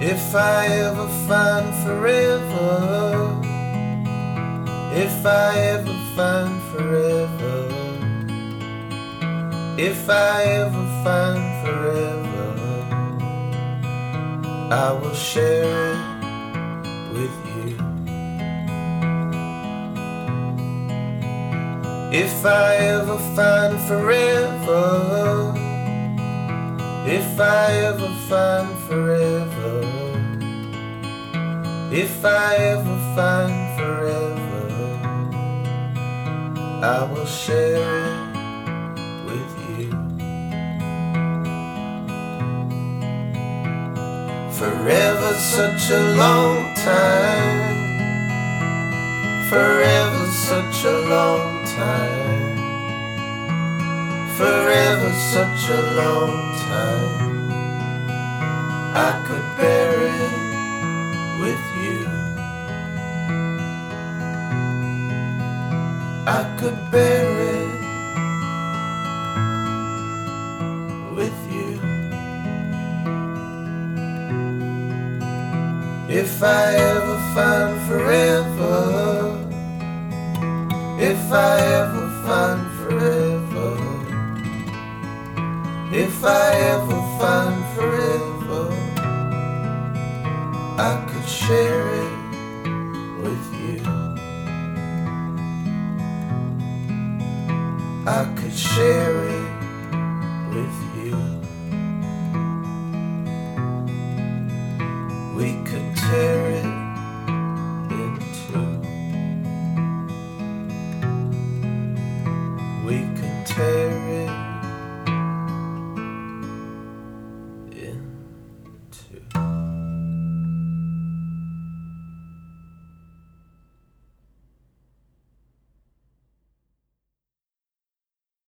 If I ever find forever, if I ever find forever, if I ever find forever, I will share it with you. If I ever find forever, if I ever find forever, if I ever find forever, I will share it with you. Forever's such a long time. Forever's such a long time. Forever's such a long time. I could bear it with you. I could bear it with you. If I ever find forever, if I ever find forever, if I ever find forever, I could share it with you. I could share it